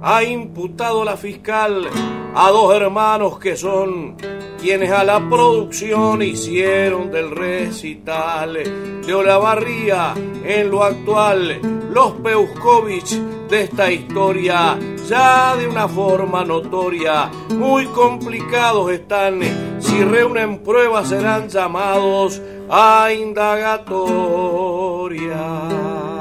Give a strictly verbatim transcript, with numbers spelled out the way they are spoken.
ha imputado la fiscal a dos hermanos que son quienes a la producción hicieron del recital de Olavarría en lo actual los Peuskovich de esta historia, ya de una forma notoria. Muy complicados están, si reúnen pruebas serán llamados a indagatoria.